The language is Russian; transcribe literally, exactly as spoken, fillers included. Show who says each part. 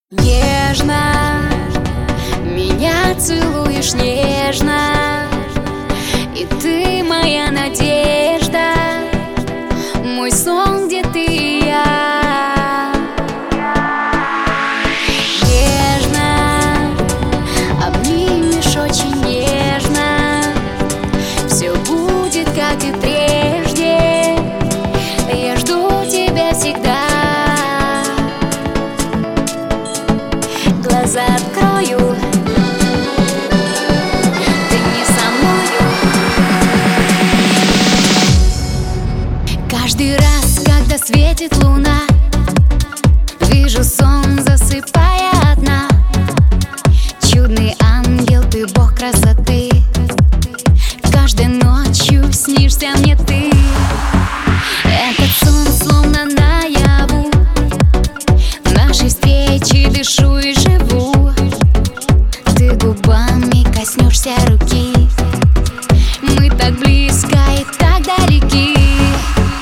Speaker 1: Нежно меня целуешь, нежно, и ты моя надежда, мой сон, где ты и я. Нежно обнимешь очень нежно, все будет как и прежде, я жду тебя всегда. Глаза открою, ты не со мною. Каждый раз, когда светит луна, вижу сон, засыпая одна. Чудный ангел, ты бог красоты, каждой ночью снишься мне ты. Этот сон словно наяву, нашей встречи дышу и живу. Ты губами коснешься руки,